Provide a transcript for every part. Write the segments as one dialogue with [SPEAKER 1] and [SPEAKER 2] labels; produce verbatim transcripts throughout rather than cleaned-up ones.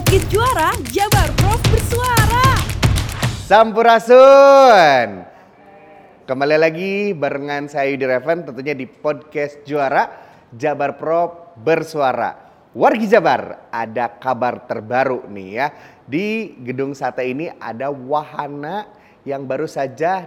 [SPEAKER 1] Podcast Juara, Jabar Prof bersuara.
[SPEAKER 2] Sampurasun. Kembali lagi barengan saya Yudi Reven tentunya di Podcast Juara, Jabar Prof bersuara. Wargi Jabar, ada kabar terbaru nih ya. Di Gedung Sate ini ada wahana yang baru saja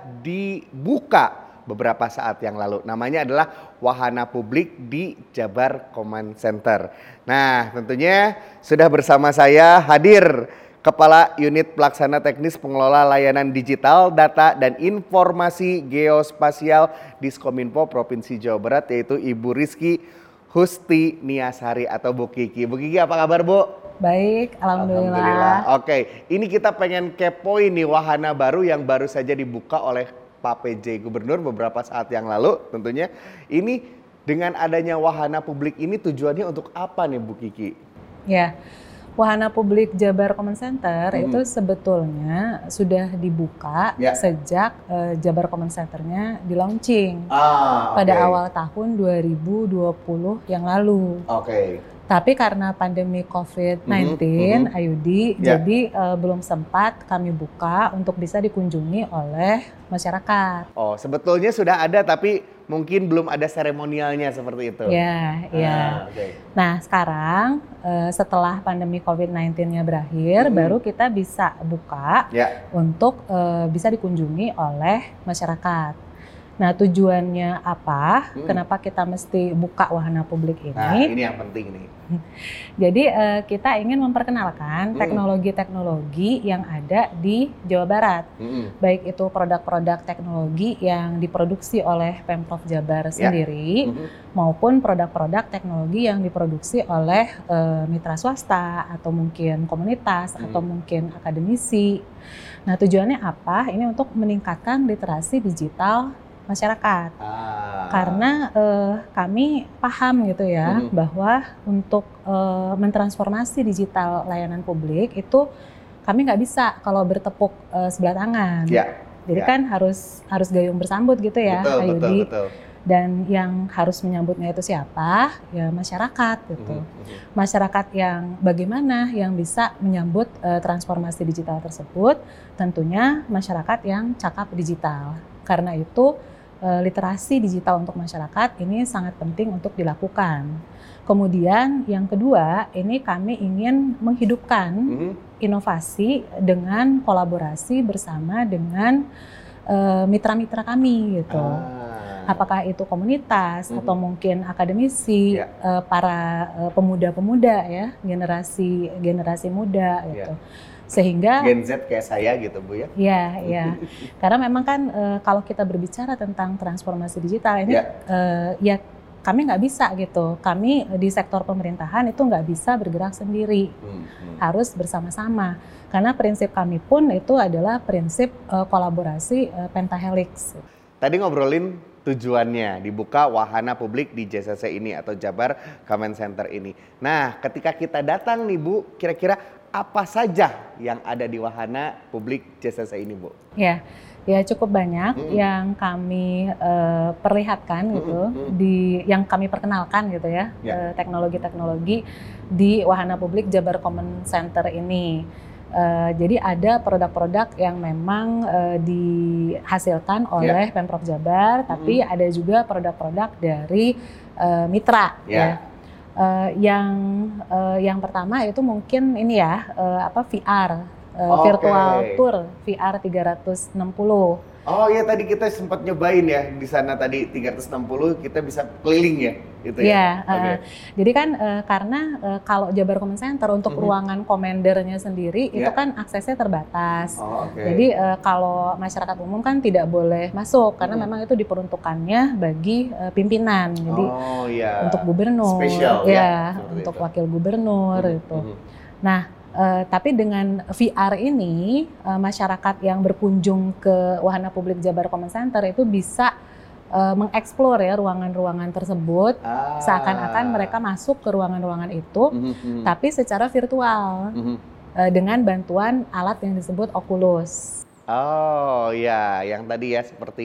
[SPEAKER 2] dibuka beberapa saat yang lalu. Namanya adalah Wahana Publik di Jabar Command Center. Nah, tentunya sudah bersama saya hadir Kepala Unit Pelaksana Teknis Pengelola Layanan Digital, Data dan Informasi Geospasial Diskominfo Provinsi Jawa Barat, yaitu Ibu Rizky Husti Niasari atau Bu Kiki. Bu Kiki, apa kabar, Bu?
[SPEAKER 3] Baik, alhamdulillah.
[SPEAKER 2] Alhamdulillah. Oke, ini kita pengen kepoin nih wahana baru yang baru saja dibuka oleh Pak P J Gubernur beberapa saat yang lalu tentunya. Ini dengan adanya wahana publik ini tujuannya untuk apa nih Bu Kiki?
[SPEAKER 3] Ya, Wahana Publik Jabar Command Center hmm. itu sebetulnya sudah dibuka ya. sejak uh, Jabar Command Center-nya di launching ah, pada okay. awal tahun dua ribu dua puluh yang lalu. Oke. Okay. Tapi karena pandemi covid sembilan belas, mm-hmm. Ayudi, yeah. jadi uh, belum sempat kami buka untuk bisa dikunjungi oleh masyarakat.
[SPEAKER 2] Oh, sebetulnya sudah ada tapi mungkin belum ada seremonialnya seperti itu.
[SPEAKER 3] Ya, ya. Ah, okay. Nah, sekarang uh, setelah pandemi covid sembilan belas-nya berakhir, mm-hmm. baru kita bisa buka yeah. untuk uh, bisa dikunjungi oleh masyarakat. Nah, tujuannya apa? Hmm. Kenapa kita mesti buka wahana publik ini?
[SPEAKER 2] Nah, ini yang penting nih.
[SPEAKER 3] Jadi uh, kita ingin memperkenalkan hmm. teknologi-teknologi yang ada di Jawa Barat. Hmm. Baik itu produk-produk teknologi yang diproduksi oleh Pemprov Jabar sendiri, ya. hmm. maupun produk-produk teknologi yang diproduksi oleh uh, mitra swasta atau mungkin komunitas hmm. atau mungkin akademisi. Nah, tujuannya apa? Ini untuk meningkatkan literasi digital masyarakat, ah. karena uh, kami paham gitu ya hmm. bahwa untuk uh, mentransformasi digital layanan publik itu kami nggak bisa kalau bertepuk uh, sebelah tangan, ya. jadi ya. kan harus harus gayung bersambut gitu ya, betul, Ayudi. Betul, betul. Dan yang harus menyambutnya itu siapa? Ya masyarakat gitu. Mm-hmm. Masyarakat yang bagaimana yang bisa menyambut uh, transformasi digital tersebut? Tentunya masyarakat yang cakap digital. Karena itu uh, literasi digital untuk masyarakat ini sangat penting untuk dilakukan. Kemudian yang kedua, ini kami ingin menghidupkan mm-hmm. inovasi dengan kolaborasi bersama dengan uh, mitra-mitra kami gitu. Ah. Apakah itu komunitas mm-hmm. atau mungkin akademisi, yeah. uh, para uh, pemuda-pemuda ya, generasi generasi muda gitu. Yeah. Sehingga
[SPEAKER 2] Gen Z kayak saya gitu Bu ya.
[SPEAKER 3] Iya, iya. Karena memang kan uh, kalau kita berbicara tentang transformasi digital ini yeah. uh, ya kami nggak bisa gitu. Kami di sektor pemerintahan itu nggak bisa bergerak sendiri. Mm-hmm. Harus bersama-sama. Karena prinsip kami pun itu adalah prinsip uh, kolaborasi uh, pentahelix.
[SPEAKER 2] Tadi ngobrolin tujuannya dibuka wahana publik di J C C ini atau Jabar Command Center ini. Nah, ketika kita datang nih Bu, kira-kira apa saja yang ada di wahana publik J C C ini Bu?
[SPEAKER 3] Ya, ya cukup banyak mm-hmm. yang kami uh, perlihatkan gitu, mm-hmm. di yang kami perkenalkan gitu ya, yeah. uh, teknologi-teknologi di wahana publik Jabar Command Center ini. Uh, jadi ada produk-produk yang memang uh, dihasilkan oleh yeah. Pemprov Jabar, tapi mm. ada juga produk-produk dari uh, mitra. Yeah. Ya. Uh, yang uh, yang pertama itu mungkin ini ya uh, apa V R, uh, okay. virtual tour V R tiga ratus enam puluh.
[SPEAKER 2] Oh iya, tadi kita sempat nyobain ya di sana tadi tiga ratus enam puluh kita bisa keliling ya itu ya.
[SPEAKER 3] Iya, okay. uh, jadi kan uh, karena uh, kalau Jabar Command Center untuk mm-hmm. ruangan komandernya sendiri yeah. itu kan aksesnya terbatas. Oh, okay. Jadi uh, kalau masyarakat umum kan tidak boleh masuk karena mm-hmm. memang itu diperuntukannya bagi uh, pimpinan. Jadi
[SPEAKER 2] oh, yeah.
[SPEAKER 3] untuk gubernur,
[SPEAKER 2] Spesial,
[SPEAKER 3] ya,
[SPEAKER 2] ya
[SPEAKER 3] untuk
[SPEAKER 2] itu.
[SPEAKER 3] wakil gubernur mm-hmm. itu. Nah. Uh, tapi dengan V R ini uh, masyarakat yang berkunjung ke wahana publik Jabar Command Center itu bisa uh, mengeksplor ya ruangan-ruangan tersebut ah. seakan-akan mereka masuk ke ruangan-ruangan itu, mm-hmm. tapi secara virtual mm-hmm. uh, dengan bantuan alat yang disebut Oculus.
[SPEAKER 2] Oh ya, yang tadi ya seperti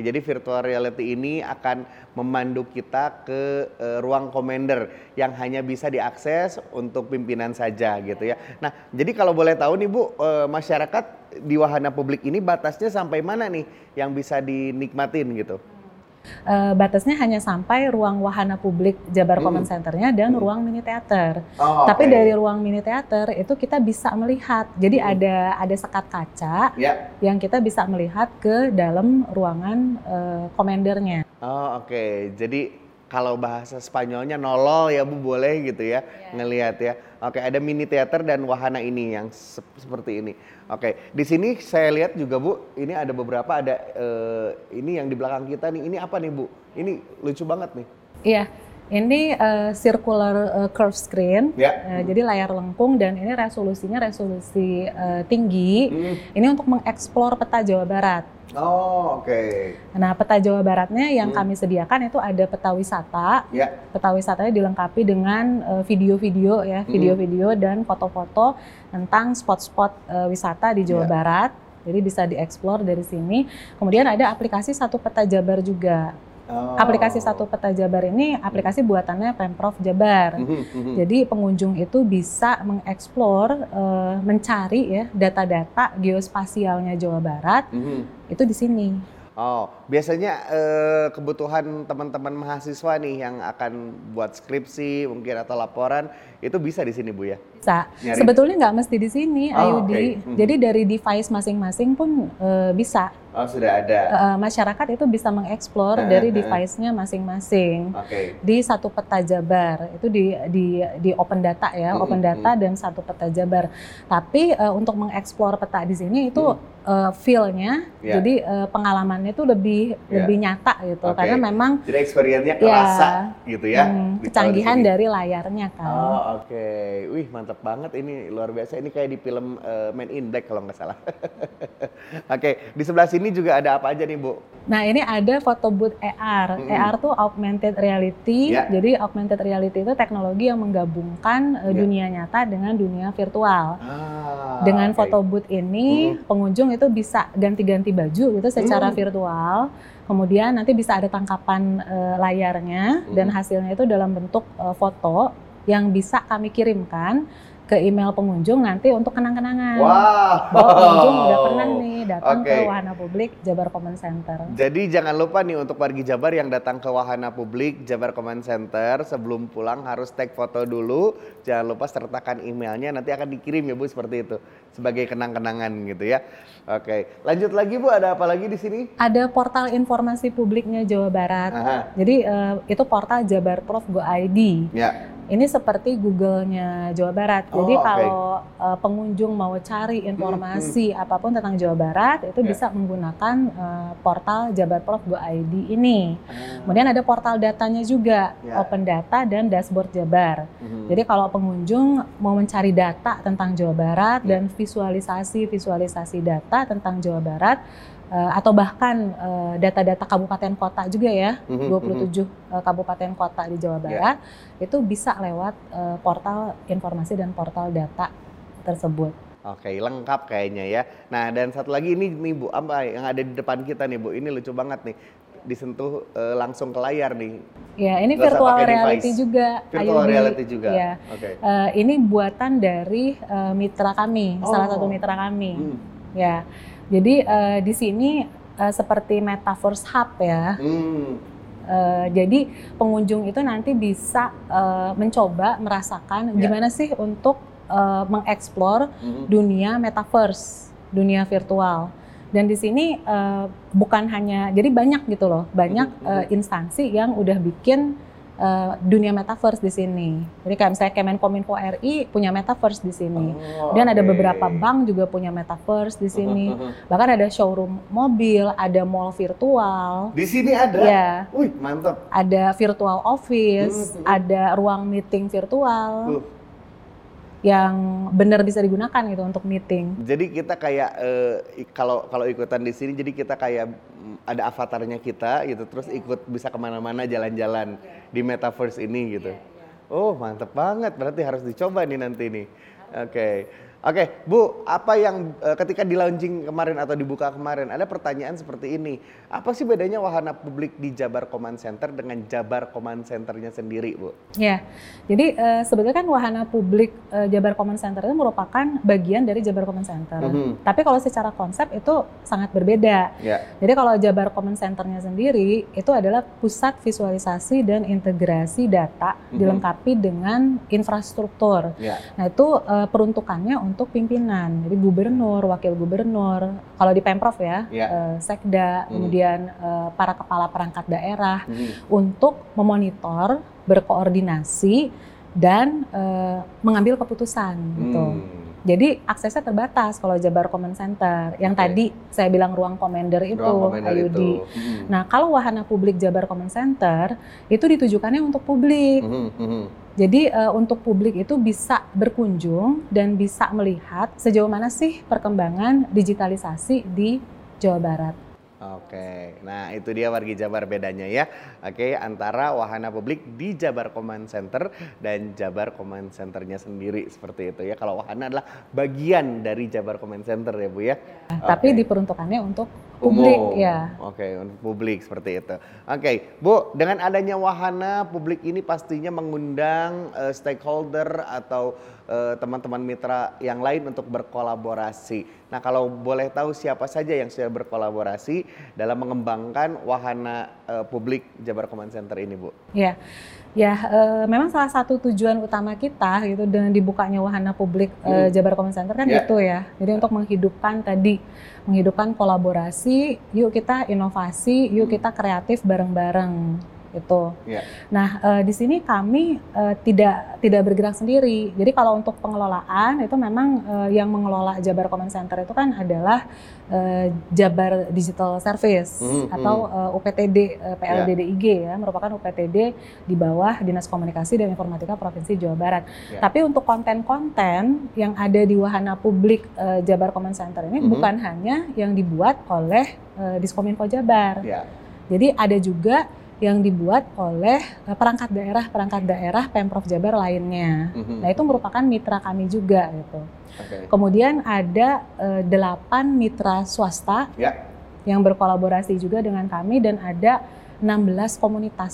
[SPEAKER 2] Oke, jadi virtual reality ini akan memandu kita ke uh, ruang commander yang hanya bisa diakses untuk pimpinan saja gitu ya. Nah, jadi kalau boleh tahu nih Bu, uh, masyarakat di wahana publik ini batasnya sampai mana nih yang bisa dinikmatin gitu?
[SPEAKER 3] Uh, batasnya hanya sampai ruang wahana publik Jabar
[SPEAKER 2] Hmm.
[SPEAKER 3] Command Center-nya dan
[SPEAKER 2] Hmm.
[SPEAKER 3] ruang mini teater.
[SPEAKER 2] Oh,
[SPEAKER 3] Tapi
[SPEAKER 2] oke.
[SPEAKER 3] dari ruang mini teater itu kita bisa melihat. Jadi
[SPEAKER 2] Hmm.
[SPEAKER 3] ada ada sekat kaca
[SPEAKER 2] Ya.
[SPEAKER 3] yang kita bisa melihat ke dalam ruangan uh, komandernya.
[SPEAKER 2] Oh, oke. Jadi kalau bahasa Spanyolnya nolol ya Bu, boleh gitu ya, ngelihat ya. Oke, ada mini teater dan wahana ini yang sep- seperti ini. Oke, di sini saya lihat juga Bu, ini ada beberapa ada eh, ini yang di belakang kita nih. Ini apa nih Bu? Ini lucu banget nih.
[SPEAKER 3] Iya, ini uh, circular uh, curve screen.
[SPEAKER 2] Ya.
[SPEAKER 3] Uh, jadi layar lengkung dan ini resolusinya resolusi uh, tinggi.
[SPEAKER 2] Hmm.
[SPEAKER 3] Ini untuk mengeksplor peta Jawa Barat.
[SPEAKER 2] Oh, oke.
[SPEAKER 3] Nah, peta Jawa Baratnya yang
[SPEAKER 2] Hmm.
[SPEAKER 3] kami sediakan itu ada peta wisata.
[SPEAKER 2] Ya.
[SPEAKER 3] Peta wisatanya dilengkapi dengan uh, video-video ya,
[SPEAKER 2] Hmm.
[SPEAKER 3] video-video dan foto-foto tentang spot-spot uh, wisata di Jawa
[SPEAKER 2] Ya.
[SPEAKER 3] Barat. Jadi bisa dieksplor dari sini. Kemudian ada aplikasi Satu Peta Jabar juga.
[SPEAKER 2] Oh.
[SPEAKER 3] Aplikasi Satu Peta Jabar ini aplikasi buatannya Pemprov Jabar.
[SPEAKER 2] Mhm, mhm.
[SPEAKER 3] Jadi pengunjung itu bisa mengeksplor, uh, mencari ya data-data geospasialnya Jawa Barat
[SPEAKER 2] Mhm.
[SPEAKER 3] itu di sini.
[SPEAKER 2] Oh, biasanya eh, kebutuhan teman-teman mahasiswa nih yang akan buat skripsi mungkin atau laporan itu bisa di sini Bu ya?
[SPEAKER 3] Bisa.
[SPEAKER 2] Nyari.
[SPEAKER 3] Sebetulnya nggak mesti di sini,
[SPEAKER 2] Oh,
[SPEAKER 3] Ayudi.
[SPEAKER 2] oke. Mhm.
[SPEAKER 3] Jadi dari device masing-masing pun uh, bisa.
[SPEAKER 2] Oh, sudah ada.
[SPEAKER 3] Uh, masyarakat itu bisa mengeksplor
[SPEAKER 2] Eh,
[SPEAKER 3] dari
[SPEAKER 2] eh, eh.
[SPEAKER 3] device-nya masing-masing.
[SPEAKER 2] Oke.
[SPEAKER 3] Di Satu Peta Jabar itu di di di open data ya,
[SPEAKER 2] Mm,
[SPEAKER 3] open
[SPEAKER 2] mm,
[SPEAKER 3] data dan Satu Peta Jabar. Tapi uh, untuk mengeksplor peta di sini itu uh, feel-nya,
[SPEAKER 2] Ya.
[SPEAKER 3] jadi uh, pengalamannya itu lebih
[SPEAKER 2] Ya.
[SPEAKER 3] lebih nyata gitu,
[SPEAKER 2] Oke.
[SPEAKER 3] karena memang
[SPEAKER 2] Jadi experience-nya
[SPEAKER 3] ya,
[SPEAKER 2] kerasa gitu ya.
[SPEAKER 3] hmm,
[SPEAKER 2] di-
[SPEAKER 3] kecanggihan
[SPEAKER 2] kalau di sini.
[SPEAKER 3] dari layarnya kan.
[SPEAKER 2] Oh, oke. Wih, mantap banget ini, luar biasa. Ini kayak di film eh, Men in Black kalau nggak salah. Oke, di sebelah sini juga ada apa aja nih Bu?
[SPEAKER 3] Nah, ini ada photo booth A R.
[SPEAKER 2] Mm-mm.
[SPEAKER 3] A R tuh augmented reality.
[SPEAKER 2] Ya.
[SPEAKER 3] Jadi augmented reality itu teknologi yang menggabungkan uh,
[SPEAKER 2] Ya.
[SPEAKER 3] dunia nyata dengan dunia virtual.
[SPEAKER 2] Ah,
[SPEAKER 3] Dengan
[SPEAKER 2] oke.
[SPEAKER 3] photo booth ini,
[SPEAKER 2] Mm.
[SPEAKER 3] pengunjung itu bisa ganti-ganti baju gitu secara
[SPEAKER 2] Mm.
[SPEAKER 3] virtual. Kemudian nanti bisa ada tangkapan uh, layarnya
[SPEAKER 2] Mm.
[SPEAKER 3] dan hasilnya itu dalam bentuk uh, foto yang bisa kami kirimkan ke email pengunjung nanti untuk kenang-kenangan.
[SPEAKER 2] Wah.
[SPEAKER 3] Bahwa pengunjung udah pernah nih datang
[SPEAKER 2] Oke.
[SPEAKER 3] ke wahana publik Jabar Command Center.
[SPEAKER 2] Jadi jangan lupa nih untuk wargi Jabar yang datang ke wahana publik Jabar Command Center, sebelum pulang harus take foto dulu. Jangan lupa sertakan emailnya, nanti akan dikirim ya Bu seperti itu sebagai kenang-kenangan gitu ya. Oke, lanjut lagi Bu, ada apa lagi di sini?
[SPEAKER 3] Ada portal informasi publiknya Jawa Barat.
[SPEAKER 2] Aha.
[SPEAKER 3] Jadi eh, itu portal jabarprof go I D.
[SPEAKER 2] Ya.
[SPEAKER 3] Ini seperti Google-nya Jawa Barat. Jadi
[SPEAKER 2] Oh, oke.
[SPEAKER 3] kalau uh, pengunjung mau cari informasi apapun tentang Jawa Barat, itu
[SPEAKER 2] Ya.
[SPEAKER 3] bisa menggunakan uh, portal jabarprof go I D ini.
[SPEAKER 2] Ah.
[SPEAKER 3] Kemudian ada portal datanya juga,
[SPEAKER 2] Ya.
[SPEAKER 3] Open Data dan Dashboard Jabar.
[SPEAKER 2] Mhm.
[SPEAKER 3] Jadi kalau pengunjung mau mencari data tentang Jawa Barat
[SPEAKER 2] Ya.
[SPEAKER 3] dan visualisasi-visualisasi data tentang Jawa Barat, uh, atau bahkan uh, data-data kabupaten kota juga ya,
[SPEAKER 2] Mhm,
[SPEAKER 3] dua puluh tujuh uh, kabupaten kota di Jawa Barat, itu bisa lewat uh, portal informasi dan portal data tersebut.
[SPEAKER 2] Oke, lengkap kayaknya ya. Nah, dan satu lagi ini nih Bu, apa yang ada di depan kita nih Bu, ini lucu banget nih. Disentuh eh, langsung ke layar nih.
[SPEAKER 3] Ya, ini
[SPEAKER 2] Nggak usah
[SPEAKER 3] virtual
[SPEAKER 2] pakai
[SPEAKER 3] reality
[SPEAKER 2] device.
[SPEAKER 3] juga.
[SPEAKER 2] Virtual
[SPEAKER 3] Ayudi.
[SPEAKER 2] reality juga.
[SPEAKER 3] Ya.
[SPEAKER 2] Oke.
[SPEAKER 3] Uh, ini buatan dari uh, mitra kami, salah
[SPEAKER 2] Oh.
[SPEAKER 3] satu mitra kami.
[SPEAKER 2] Hmm.
[SPEAKER 3] Ya, jadi uh, di sini uh, seperti Metaverse Hub ya.
[SPEAKER 2] Hmm.
[SPEAKER 3] Uh, jadi pengunjung itu nanti bisa uh, mencoba merasakan
[SPEAKER 2] Ya.
[SPEAKER 3] gimana sih untuk uh, mengeksplor
[SPEAKER 2] Mhm.
[SPEAKER 3] dunia metaverse, dunia virtual. Dan di sini uh, bukan hanya, jadi banyak gitu loh, banyak
[SPEAKER 2] Mhm,
[SPEAKER 3] uh, instansi yang udah bikin uh, dunia metaverse di sini. Jadi kayak misalnya Kemenkominfo R I punya metaverse di sini.
[SPEAKER 2] Oh,
[SPEAKER 3] Dan ada
[SPEAKER 2] oke.
[SPEAKER 3] beberapa bank juga punya metaverse di sini. Bahkan ada showroom mobil, ada mall virtual,
[SPEAKER 2] Di sini ada.
[SPEAKER 3] ya,
[SPEAKER 2] Wih, mantap.
[SPEAKER 3] ada virtual office,
[SPEAKER 2] Hmm, hmm.
[SPEAKER 3] ada ruang meeting virtual
[SPEAKER 2] Tuh.
[SPEAKER 3] yang benar bisa digunakan gitu untuk meeting.
[SPEAKER 2] Jadi kita kayak eh, i- kalau kalau ikutan di sini, jadi kita kayak mm, ada avatarnya kita gitu, terus ikut bisa kemana-mana jalan-jalan di metaverse ini gitu. Oh, mantep banget. Berarti harus dicoba nih nanti nih. Oke. Oke, Bu, apa yang uh, ketika di launching kemarin atau dibuka kemarin ada pertanyaan seperti ini. Apa sih bedanya wahana publik di Jabar Command Center dengan Jabar Command Center-nya sendiri, Bu?
[SPEAKER 3] Ya, jadi uh, sebetulnya kan wahana publik uh, Jabar Command Center itu merupakan bagian dari Jabar Command Center. Mm-hmm. Tapi kalau secara konsep itu sangat berbeda. Yeah. Jadi kalau Jabar Command Center-nya sendiri itu adalah pusat visualisasi dan integrasi data mm-hmm. dilengkapi dengan infrastruktur. Yeah. Nah itu uh, peruntukannya untuk pimpinan, jadi gubernur, wakil gubernur, kalau di Pemprov ya, yeah. uh, Sekda, mm. kemudian uh, para kepala perangkat daerah mm. untuk memonitor, berkoordinasi dan uh, mengambil keputusan mm. gitu. Jadi aksesnya terbatas kalau Jabar Command Center, yang okay. tadi saya bilang ruang commander itu, Ayudi. Hmm. Nah kalau wahana publik Jabar Command Center itu ditujukannya untuk publik. Hmm. Hmm. Jadi uh, untuk publik itu bisa berkunjung dan bisa melihat sejauh mana sih perkembangan digitalisasi di Jawa Barat.
[SPEAKER 2] Oke, nah itu dia wargi Jabar bedanya ya. Oke, antara wahana publik di Jabar Command Center dan Jabar Command Center-nya sendiri seperti itu ya. Kalau wahana adalah bagian dari Jabar Command Center ya Bu ya.
[SPEAKER 3] ya tapi diperuntukannya untuk publik umum. Ya.
[SPEAKER 2] Oke, untuk publik seperti itu. Oke, Bu, dengan adanya wahana publik ini pastinya mengundang uh, stakeholder atau uh, teman-teman mitra yang lain untuk berkolaborasi. Nah, kalau boleh tahu siapa saja yang sudah berkolaborasi dalam mengembangkan wahana uh, publik Jabar Command Center ini, Bu?
[SPEAKER 3] Ya, ya uh, memang salah satu tujuan utama kita gitu dengan dibukanya wahana publik uh, Jabar Command Center kan yeah. itu ya. Jadi untuk menghidupkan tadi, menghidupkan kolaborasi, yuk kita inovasi, yuk kita kreatif bareng-bareng. Itu. Yeah. Nah, uh, di sini kami uh, tidak tidak bergerak sendiri. Jadi kalau untuk pengelolaan itu memang uh, yang mengelola Jabar Command Center itu kan adalah uh, Jabar Digital Service mm-hmm. atau uh, U P T D uh, P L D D I G yeah. ya, merupakan U P T D di bawah Dinas Komunikasi dan Informatika Provinsi Jawa Barat. Yeah. Tapi untuk konten-konten yang ada di wahana publik uh, Jabar Command Center ini mm-hmm. bukan hanya yang dibuat oleh uh, Diskominfo Jabar. Yeah. Jadi ada juga yang dibuat oleh perangkat daerah perangkat daerah Pemprov Jabar lainnya. Mm-hmm. Nah itu merupakan mitra kami juga gitu. Okay. Kemudian ada uh, delapan mitra swasta yeah. yang berkolaborasi juga dengan kami dan ada enam belas komunitas.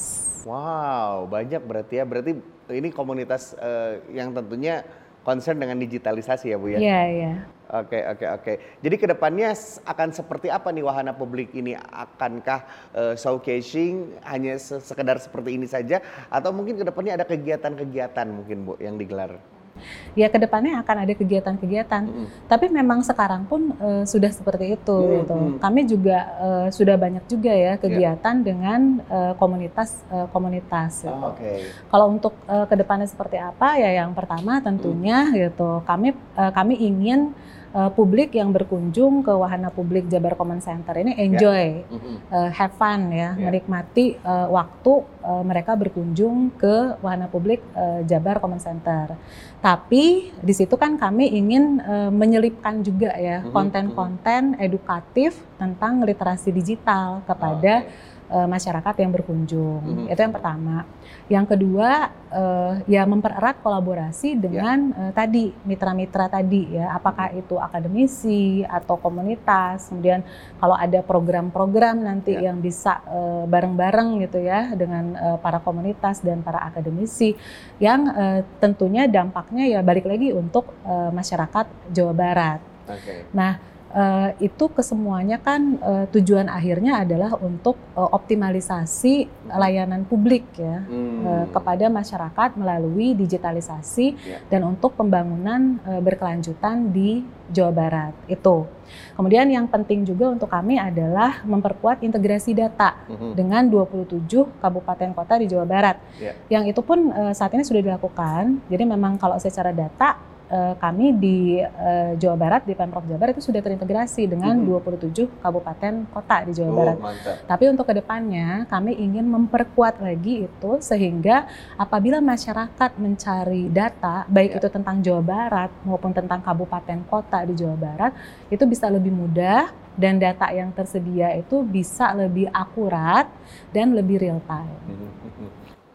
[SPEAKER 2] Wow, banyak berarti ya. Berarti ini komunitas uh, yang tentunya concern dengan digitalisasi ya Bu ya?
[SPEAKER 3] Iya, yeah, iya. Yeah.
[SPEAKER 2] Oke, oke, oke. Jadi kedepannya akan seperti apa nih wahana publik ini? Akankah uh, showcasing hanya sekedar seperti ini saja? Atau mungkin kedepannya ada kegiatan-kegiatan mungkin Bu yang digelar?
[SPEAKER 3] Ya kedepannya akan ada kegiatan-kegiatan, mm. tapi memang sekarang pun uh, sudah seperti itu. Mm. Gitu. Mm. Kami juga uh, sudah banyak juga ya kegiatan yeah. dengan uh, komunitas uh, komunitas. Gitu.
[SPEAKER 2] Oh, okay.
[SPEAKER 3] Kalau untuk uh, kedepannya seperti apa ya? Yang pertama tentunya mm. gitu, kami uh, kami ingin Uh, publik yang berkunjung ke wahana publik Jabar Command Center ini enjoy, yeah. mm-hmm. uh, have fun ya, yeah. menikmati uh, waktu uh, mereka berkunjung ke wahana publik uh, Jabar Command Center. Tapi di situ kan kami ingin uh, menyelipkan juga ya mm-hmm. konten-konten edukatif tentang literasi digital kepada okay. Uh, masyarakat yang berkunjung. Mm-hmm. Itu yang pertama. Yang kedua uh, ya mempererat kolaborasi dengan yeah. uh, tadi mitra-mitra tadi ya, apakah itu akademisi atau komunitas. Kemudian kalau ada program-program nanti yeah. yang bisa uh, bareng-bareng gitu ya dengan uh, para komunitas dan para akademisi yang uh, tentunya dampaknya ya balik lagi untuk uh, masyarakat Jawa Barat. Okay. Nah, Uh, itu kesemuanya kan uh, tujuan akhirnya adalah untuk uh, optimalisasi layanan publik ya hmm. uh, kepada masyarakat melalui digitalisasi yeah. dan untuk pembangunan uh, berkelanjutan di Jawa Barat itu. Kemudian yang penting juga untuk kami adalah memperkuat integrasi data mm-hmm. dengan dua puluh tujuh kabupaten kota di Jawa Barat. Yeah. Yang itu pun uh, saat ini sudah dilakukan. Jadi memang kalau secara data Uh, kami di uh, Jawa Barat, di Pemprov Jabar itu sudah terintegrasi dengan mm-hmm. dua puluh tujuh kabupaten kota di Jawa oh, Barat. Mantap. Tapi untuk kedepannya kami ingin memperkuat lagi itu sehingga apabila masyarakat mencari data, baik yeah. itu tentang Jawa Barat maupun tentang kabupaten kota di Jawa Barat, itu bisa lebih mudah dan data yang tersedia itu bisa lebih akurat dan lebih real time. Mm-hmm.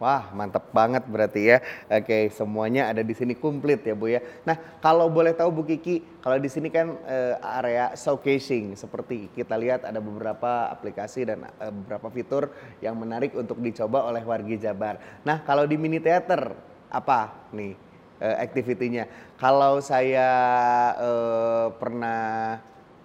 [SPEAKER 2] Wah, mantap banget berarti ya. Oke, semuanya ada di sini komplit ya Bu ya. Nah, kalau boleh tahu Bu Kiki, kalau di sini kan eh, area showcasing, seperti kita lihat ada beberapa aplikasi dan eh, beberapa fitur yang menarik untuk dicoba oleh wargi Jabar. Nah, kalau di mini theater apa nih eh, activity-nya? Kalau saya eh, pernah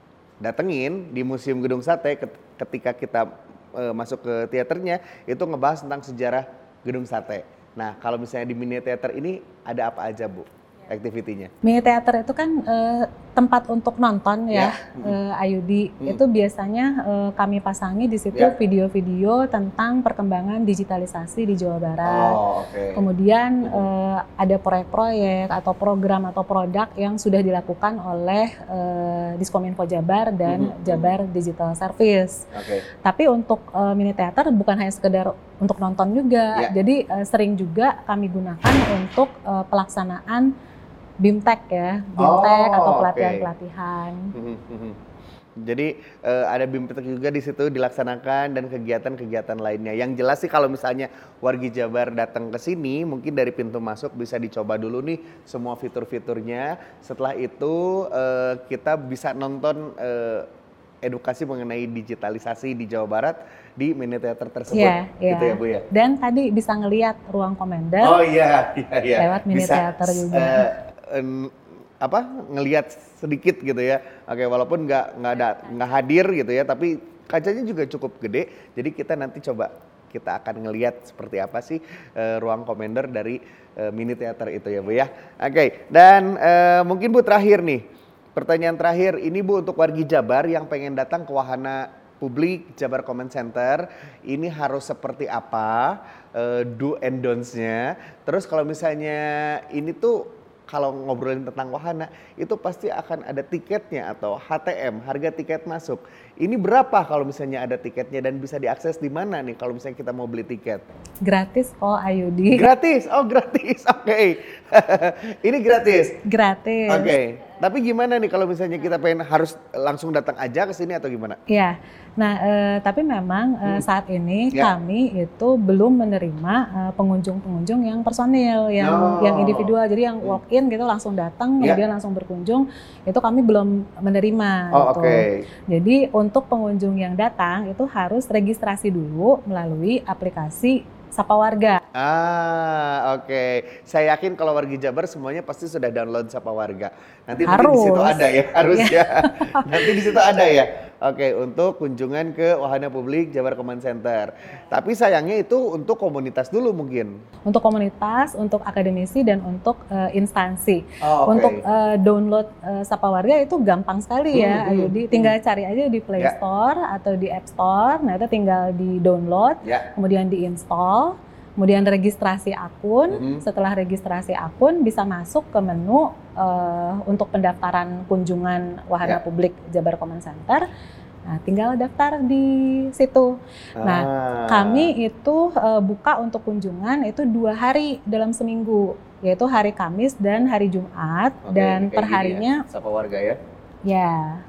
[SPEAKER 2] datengin di Museum Gedung Sate ketika kita eh, masuk ke teaternya, itu ngebahas tentang sejarah Gedung Sate. Nah, kalau misalnya di mini theater ini ada apa aja Bu activity-nya?
[SPEAKER 3] Mini theater itu kan uh, tempat untuk nonton ya,
[SPEAKER 2] ya.
[SPEAKER 3] uh, Ayudi.
[SPEAKER 2] Hmm.
[SPEAKER 3] Itu biasanya uh, kami pasangi di situ
[SPEAKER 2] ya.
[SPEAKER 3] video-video tentang perkembangan digitalisasi di Jawa Barat.
[SPEAKER 2] Oh, okay.
[SPEAKER 3] Kemudian
[SPEAKER 2] hmm.
[SPEAKER 3] uh, ada proyek-proyek atau program atau produk yang sudah dilakukan oleh uh, Diskominfo Jabar dan hmm. Jabar Digital Service.
[SPEAKER 2] Okay.
[SPEAKER 3] Tapi untuk uh, mini theater bukan hanya sekedar untuk nonton juga.
[SPEAKER 2] Ya.
[SPEAKER 3] Jadi uh, sering juga kami gunakan untuk uh, pelaksanaan BIMTEK ya, BIMTEK
[SPEAKER 2] oh,
[SPEAKER 3] atau pelatihan-pelatihan.
[SPEAKER 2] Okay. Jadi uh, ada BIMTEK juga di situ dilaksanakan dan kegiatan-kegiatan lainnya. Yang jelas sih kalau misalnya wargi Jabar datang ke sini, mungkin dari pintu masuk bisa dicoba dulu nih semua fitur-fiturnya. Setelah itu uh, kita bisa nonton uh, edukasi mengenai digitalisasi di Jawa Barat di mini theater tersebut,
[SPEAKER 3] yeah,
[SPEAKER 2] gitu
[SPEAKER 3] yeah.
[SPEAKER 2] ya Bu ya.
[SPEAKER 3] Dan tadi bisa ngelihat ruang komentar.
[SPEAKER 2] Oh iya, iya, iya.
[SPEAKER 3] Lewat mini
[SPEAKER 2] bisa,
[SPEAKER 3] theater juga.
[SPEAKER 2] Uh, um, apa ngelihat sedikit gitu ya. Oke, walaupun nggak nggak ada nggak hadir gitu ya, tapi kacanya juga cukup gede. Jadi kita nanti coba kita akan ngelihat seperti apa sih uh, ruang komentar dari uh, mini theater itu ya Bu ya. Oke, dan uh, mungkin Bu terakhir nih. Pertanyaan terakhir, ini Bu untuk wargi Jabar yang pengen datang ke wahana publik Jabar Command Center, ini harus seperti apa, uh, do and don'ts-nya. Terus kalau misalnya ini tuh, kalau ngobrolin tentang wahana, itu pasti akan ada tiketnya atau H T M, harga tiket masuk. Ini berapa kalau misalnya ada tiketnya dan bisa diakses di mana nih kalau misalnya kita mau beli tiket?
[SPEAKER 3] Gratis kok Ayudi.
[SPEAKER 2] Gratis, oh gratis, oke. Okay. Ini gratis?
[SPEAKER 3] Gratis.
[SPEAKER 2] Oke, okay. Tapi gimana nih kalau misalnya kita pengen harus langsung datang aja ke sini atau gimana?
[SPEAKER 3] Iya, nah eh, tapi memang eh, saat ini
[SPEAKER 2] ya.
[SPEAKER 3] kami itu belum menerima eh, pengunjung-pengunjung yang personil, yang
[SPEAKER 2] oh.
[SPEAKER 3] yang individual, jadi yang walk in gitu langsung datang,
[SPEAKER 2] ya.
[SPEAKER 3] kemudian langsung berkunjung, itu kami belum menerima.
[SPEAKER 2] Oh,
[SPEAKER 3] gitu.
[SPEAKER 2] Oke. Okay.
[SPEAKER 3] Jadi untuk pengunjung yang datang itu harus registrasi dulu melalui aplikasi Sapa Warga.
[SPEAKER 2] Ah, oke. Okay. Saya yakin kalau wargi Jabar semuanya pasti sudah download Sapa Warga. Nanti
[SPEAKER 3] harus.
[SPEAKER 2] mungkin di situ ada ya, harus ya. Nanti di situ ada ya. Oke, okay, untuk kunjungan ke wahana publik Jabar Command Center. Tapi sayangnya itu untuk komunitas dulu mungkin.
[SPEAKER 3] Untuk komunitas, untuk akademisi dan untuk uh, instansi.
[SPEAKER 2] Oh, okay.
[SPEAKER 3] Untuk uh, download uh, Sapa Warga itu gampang sekali ya,
[SPEAKER 2] hmm,
[SPEAKER 3] Ayudi. Tinggal hmm. cari aja di Play
[SPEAKER 2] yeah.
[SPEAKER 3] Store atau di App Store. Nah itu tinggal di download,
[SPEAKER 2] yeah.
[SPEAKER 3] kemudian diinstal, kemudian registrasi akun. Hmm. Setelah registrasi akun bisa masuk ke menu uh, untuk pendaftaran kunjungan wahana yeah. publik Jabar Command Center. Nah, tinggal daftar di situ. Ah. Nah, kami itu uh, buka untuk kunjungan itu dua hari dalam seminggu, yaitu hari Kamis dan hari Jumat. Oke, dan perharinya
[SPEAKER 2] ya, Sapa Warga ya.
[SPEAKER 3] Ya.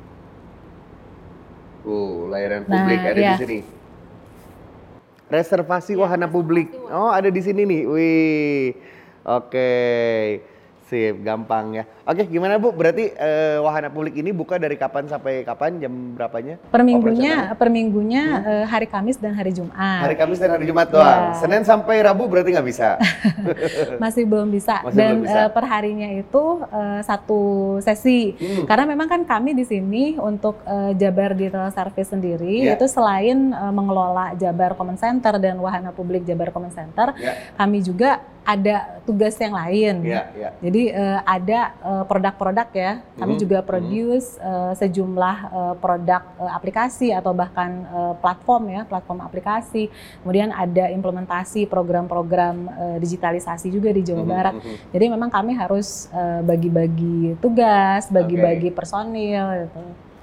[SPEAKER 2] Uh, layanan publik nah, ada ya. Di sini. Reservasi ya, wahana publik. Oh, ada di sini nih. Wih. Oke. Sip, gampang ya. Oke, gimana Bu? Berarti eh, wahana publik ini buka dari kapan sampai kapan? Jam berapanya?
[SPEAKER 3] Per minggunya, per minggunya hmm? eh, hari Kamis dan hari Jumat.
[SPEAKER 2] Hari Kamis dan hari Jumat doang. Ya. Senin sampai Rabu berarti nggak bisa?
[SPEAKER 3] Masih belum bisa.
[SPEAKER 2] Masih
[SPEAKER 3] dan
[SPEAKER 2] belum bisa.
[SPEAKER 3] Eh, per harinya itu eh, satu sesi. Hmm. Karena memang kan kami di sini untuk eh, Jabar Digital Service sendiri, yeah. itu selain eh, mengelola Jabar Command Center dan wahana publik Jabar Command Center, yeah. kami juga ada tugas yang lain. Yeah, yeah. Jadi uh, ada uh, produk-produk ya. Kami mm-hmm. juga produce uh, sejumlah uh, produk uh, aplikasi atau bahkan uh, platform ya, platform aplikasi. Kemudian ada implementasi program-program uh, digitalisasi juga di Jawa mm-hmm. Barat. Jadi memang kami harus uh, bagi-bagi tugas, bagi-bagi okay. personil gitu.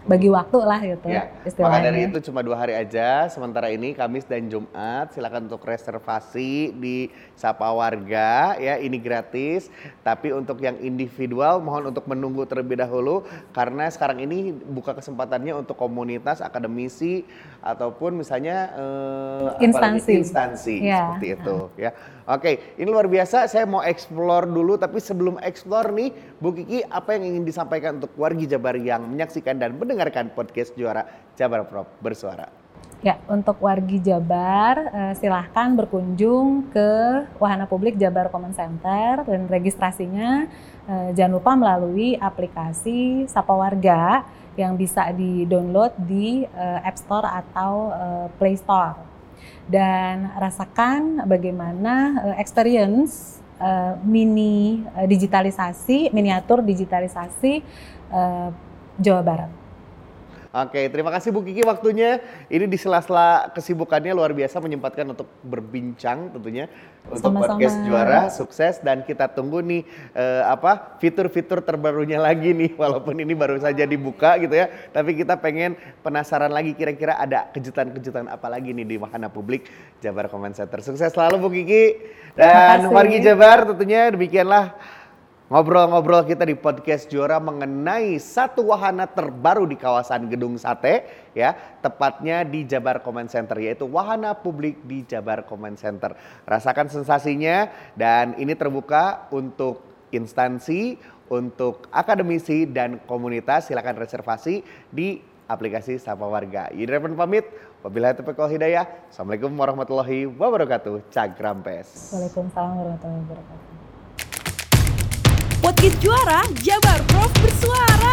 [SPEAKER 3] bagi waktu lah gitu
[SPEAKER 2] Ya,
[SPEAKER 3] istilahnya.
[SPEAKER 2] maka dari itu cuma dua hari aja. Sementara ini Kamis dan Jumat, silakan untuk reservasi di Sapa Warga ya, ini gratis. Tapi untuk yang individual mohon untuk menunggu terlebih dahulu karena sekarang ini buka kesempatannya untuk komunitas, akademisi ataupun misalnya eh,
[SPEAKER 3] Instansi.
[SPEAKER 2] apalagi, instansi
[SPEAKER 3] Ya.
[SPEAKER 2] seperti itu ya. Oke, ini luar biasa. Saya mau explore dulu, tapi sebelum explore nih, Bu Kiki, apa yang ingin disampaikan untuk wargi Jabar yang menyaksikan dan mendengarkan podcast Juara Jabar Prop Bersuara?
[SPEAKER 3] Ya, untuk wargi Jabar eh, silahkan berkunjung ke Wahana Publik Jabar Common Center dan registrasinya eh, jangan lupa melalui aplikasi Sapa Warga yang bisa di-download di eh, App Store atau eh, Play Store. Dan rasakan bagaimana uh, experience uh, mini uh, digitalisasi, miniatur digitalisasi uh, Jawa Barat.
[SPEAKER 2] Oke, terima kasih Bu Kiki waktunya. Ini di sela-sela kesibukannya luar biasa menyempatkan untuk berbincang tentunya untuk
[SPEAKER 3] Sama-sama.
[SPEAKER 2] podcast Juara, sukses dan kita tunggu nih eh, apa fitur-fitur terbarunya lagi nih walaupun ini baru saja dibuka gitu ya. Tapi kita pengen penasaran lagi kira-kira ada kejutan-kejutan apa lagi nih di Wahana Publik Jabar Common Center. Sukses selalu Bu Kiki dan
[SPEAKER 3] kasih.
[SPEAKER 2] wargi Jabar tentunya demikianlah ngobrol-ngobrol kita di podcast Juara mengenai satu wahana terbaru di kawasan Gedung Sate ya, tepatnya di Jabar Common Center yaitu Wahana Publik di Jabar Common Center. Rasakan sensasinya dan ini terbuka untuk instansi, untuk akademisi dan komunitas. Silakan reservasi di aplikasi Sapa Warga. Yudreven pamit. Wabillahi taufiq wal hidayah. Assalamualaikum warahmatullahi wabarakatuh. Cagrampes.
[SPEAKER 3] Waalaikumsalam warahmatullahi wabarakatuh.
[SPEAKER 1] Podcast Juara Jabar Prof Bersuara.